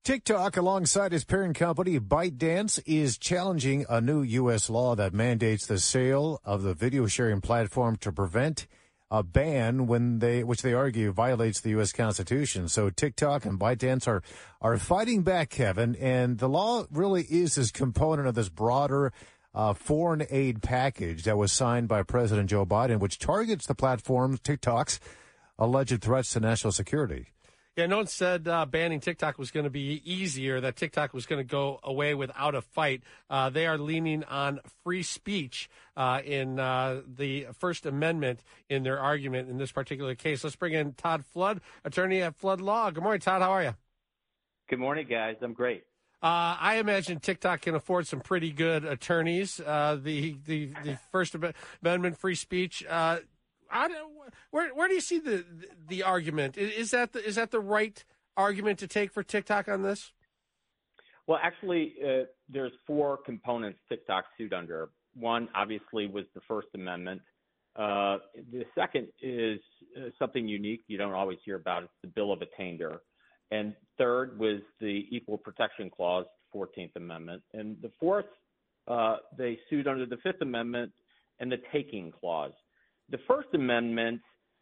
TikTok, alongside its parent company ByteDance, is challenging a new U.S. law that mandates the sale of the video sharing platform to prevent a ban which they argue violates the U.S. Constitution. So TikTok and ByteDance are fighting back, Kevin, and the law really is this component of this broader foreign aid package that was signed by President Joe Biden, which targets the platform TikTok's alleged threats to national security. Yeah, no one said banning TikTok was going to be easier, that TikTok was going to go away without a fight. They are leaning on free speech in the First Amendment in their argument in this particular case. Let's bring in Todd Flood, attorney at Flood Law. Good morning, Todd. How are you? Good morning, guys. I'm great. I imagine TikTok can afford some pretty good attorneys. The First Amendment free speech. Where do you see the argument? Is that the right argument to take for TikTok on this? Well, actually, there's four components TikTok sued under. One, obviously, was the First Amendment. The second is something unique you don't always hear about. It's the Bill of Attainder. And third was the Equal Protection Clause, 14th Amendment. And the fourth, they sued under the Fifth Amendment and the Taking Clause. The First Amendment,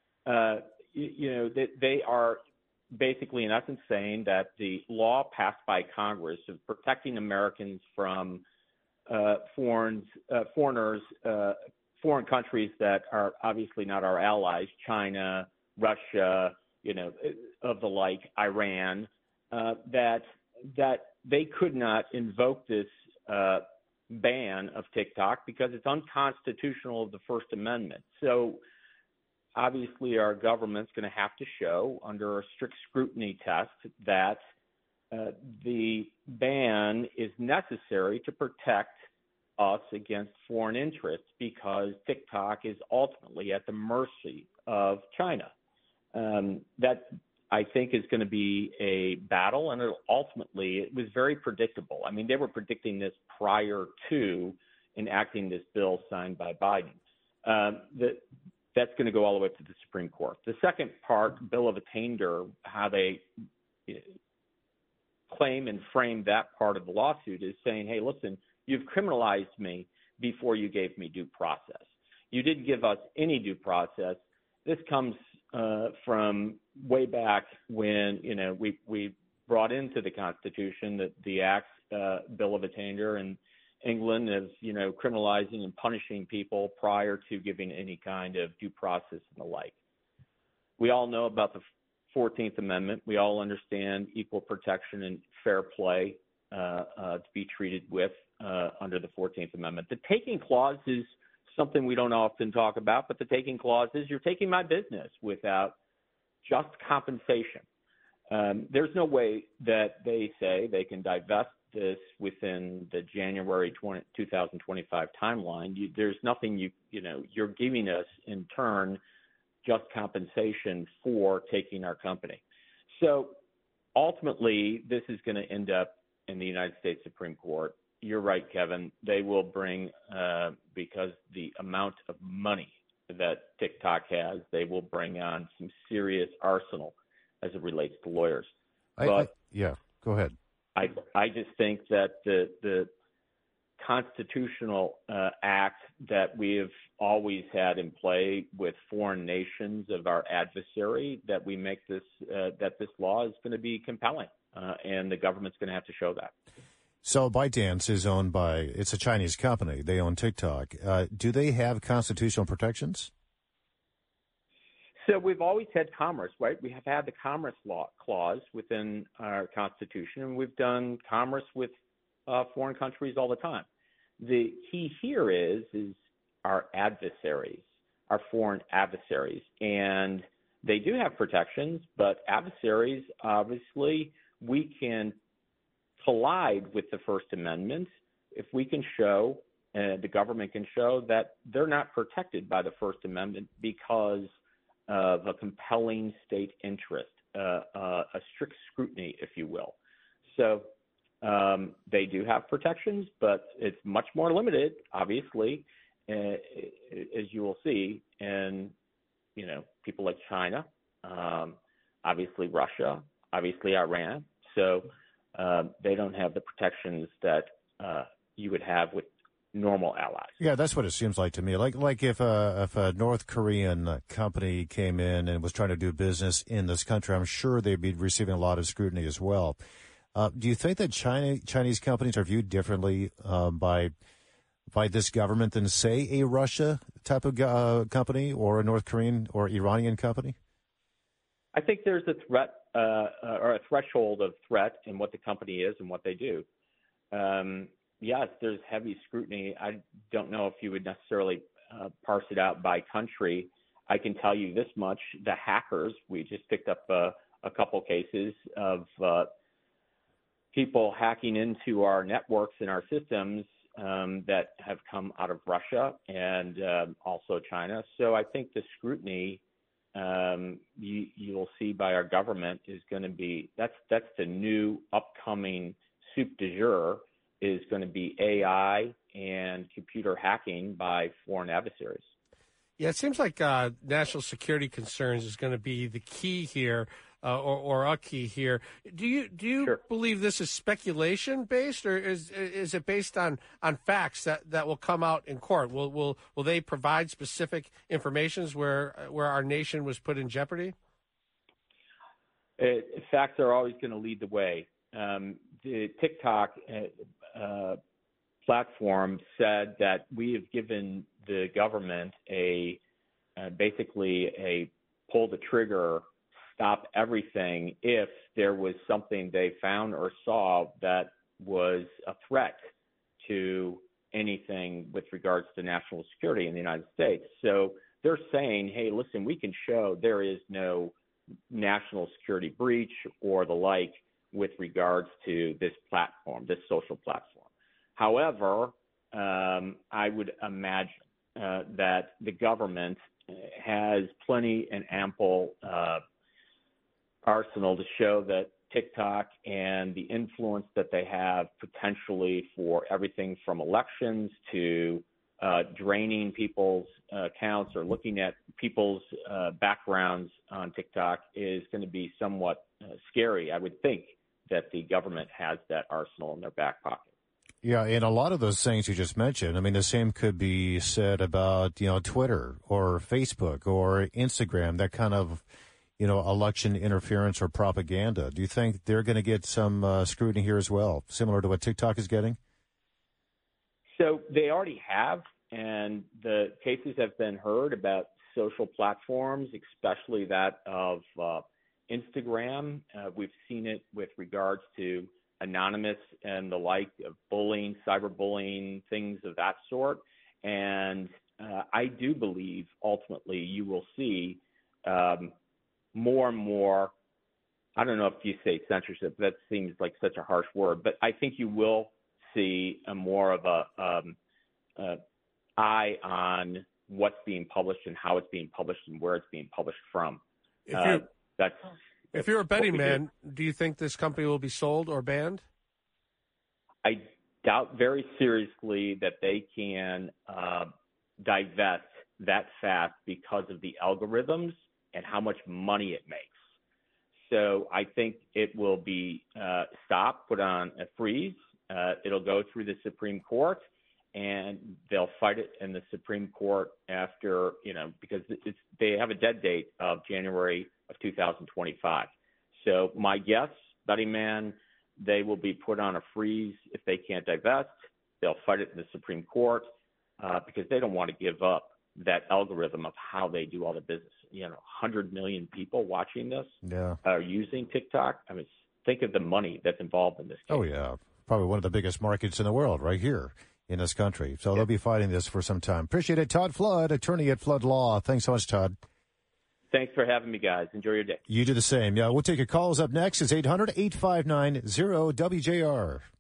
they are basically, in essence, saying that the law passed by Congress of protecting Americans from foreign countries that are obviously not our allies, China, Russia, of the like, Iran, that they could not invoke this ban of TikTok because it's unconstitutional of the First Amendment. So obviously our government's going to have to show under a strict scrutiny test that the ban is necessary to protect us against foreign interests because TikTok is ultimately at the mercy of China. That I think is going to be a battle, and it was very predictable. I mean, they were predicting this prior to enacting this bill signed by Biden. That's going to go all the way to the Supreme Court. The second part, Bill of Attainder, how they claim and frame that part of the lawsuit is saying, hey, listen, you've criminalized me before you gave me due process. You didn't give us any due process. This comes from way back when, we brought into the Constitution the Acts, Bill of Attainder, and England as, criminalizing and punishing people prior to giving any kind of due process and the like. We all know about the 14th Amendment. We all understand equal protection and fair play to be treated with under the 14th Amendment. The Taking Clause is something we don't often talk about, but the Taking Clause is you're taking my business without just compensation. There's no way that they say they can divest this within the January 2025 timeline. There's nothing you're giving us in turn just compensation for taking our company. So ultimately, this is going to end up in the United States Supreme Court. You're right, Kevin. They will bring, because the amount of money that TikTok has, they will bring on some serious arsenal as it relates to lawyers. Go ahead. I just think that the constitutional act that we have always had in play with foreign nations of our adversary, that we make this, that this law is going to be compelling, and the government's going to have to show that. So ByteDance is it's a Chinese company. They own TikTok. Do they have constitutional protections? So we've always had commerce, right? We have had the commerce law clause within our Constitution, and we've done commerce with foreign countries all the time. The key here is our adversaries, our foreign adversaries, and they do have protections, but adversaries, obviously, we can collide with the First Amendment if we can show, the government can show that they're not protected by the First Amendment because of a compelling state interest, a strict scrutiny, if you will. So they do have protections, but it's much more limited, obviously, as you will see, in people like China, obviously Russia, obviously Iran. So they don't have the protections that you would have with normal allies. Yeah, that's what it seems like to me. Like if a North Korean company came in and was trying to do business in this country, I'm sure they'd be receiving a lot of scrutiny as well. Do you think that Chinese companies are viewed differently by this government than, say, a Russia type of company or a North Korean or Iranian company? I think there's a threat or a threshold of threat in what the company is and what they do. Yes, there's heavy scrutiny. I don't know if you would necessarily parse it out by country. I can tell you this much. The hackers, we just picked up a couple cases of people hacking into our networks and our systems that have come out of Russia and also China. So I think the scrutiny you'll see by our government is going to be, that's the new upcoming soup du jour, is going to be AI and computer hacking by foreign adversaries. Yeah, it seems like national security concerns is going to be the key here, or a key here. Do you Sure. believe this is speculation based, or is it based on facts that will come out in court? Will they provide specific informations where our nation was put in jeopardy? Facts are always going to lead the way. The TikTok platform said that we have given the government basically a pull the trigger, stop everything if there was something they found or saw that was a threat to anything with regards to national security in the United States. So they're saying, hey, listen, we can show there is no national security breach or the like with regards to this platform, this social platform. However, I would imagine that the government has plenty and ample arsenal to show that TikTok and the influence that they have potentially for everything from elections to draining people's accounts or looking at people's backgrounds on TikTok is going to be somewhat scary. I would think that the government has that arsenal in their back pocket. Yeah, and a lot of those things you just mentioned, I mean, the same could be said about, Twitter or Facebook or Instagram, that kind of, election interference or propaganda. Do you think they're going to get some scrutiny here as well, similar to what TikTok is getting? So they already have, and the cases have been heard about social platforms, especially that of Instagram. We've seen it with regards to Anonymous and the like of bullying, cyberbullying, things of that sort. And I do believe ultimately you will see more and more, I don't know if you say censorship, that seems like such a harsh word, but I think you will see a more of a eye on what's being published and how it's being published and where it's being published from. If you're a betting man, do you think this company will be sold or banned? I doubt very seriously that they can divest that fast because of the algorithms and how much money it makes. So I think it will be stopped, put on a freeze. It'll go through the Supreme Court, and they'll fight it in the Supreme Court after, because they have a dead date of January of 2025. So my guess, betting man, they will be put on a freeze if they can't divest. They'll fight it in the Supreme Court because they don't want to give up that algorithm of how they do all the business. 100 million people watching this are using TikTok. I mean, think of the money that's involved in this case. Oh, yeah. Probably one of the biggest markets in the world right here in this country. So they'll be fighting this for some time. Appreciate it. Todd Flood, attorney at Flood Law. Thanks so much, Todd. Thanks for having me, guys. Enjoy your day. You do the same. Yeah, we'll take your calls up next. It's 800-859-0WJR.